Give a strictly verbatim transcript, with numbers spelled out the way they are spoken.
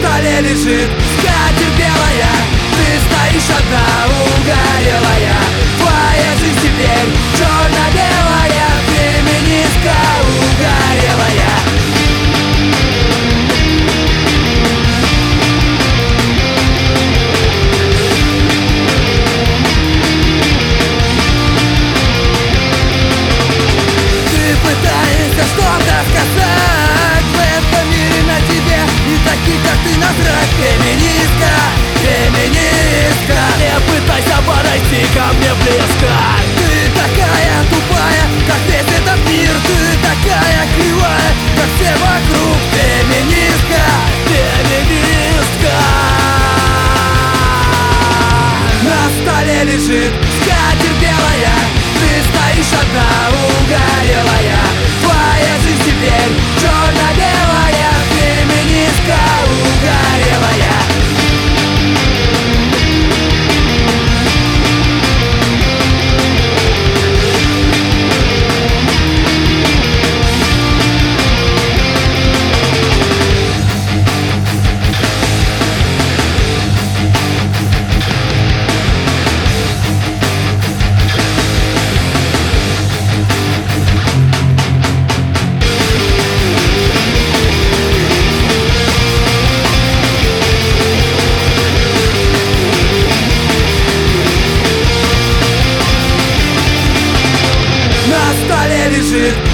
столе лежит скатерть белая, ты стоишь одна, угорелая. Твоя жизнь теперь черно-белая, феминистка угорелая. Пытаешься что-то сказать в этом мире, на тебе и таких, как ты, насрать. Феминистка, феминистка, не пытайся подойти ко мне близко. Ты такая тупая, как весь этот мир. Ты такая кривая, как все вокруг. Феминистка, феминистка. На столе лежит скатерть белая, ты стоишь одна, угорелая. Твоя жизнь теперь черно-белая, феминистка угорелая. На столе лежит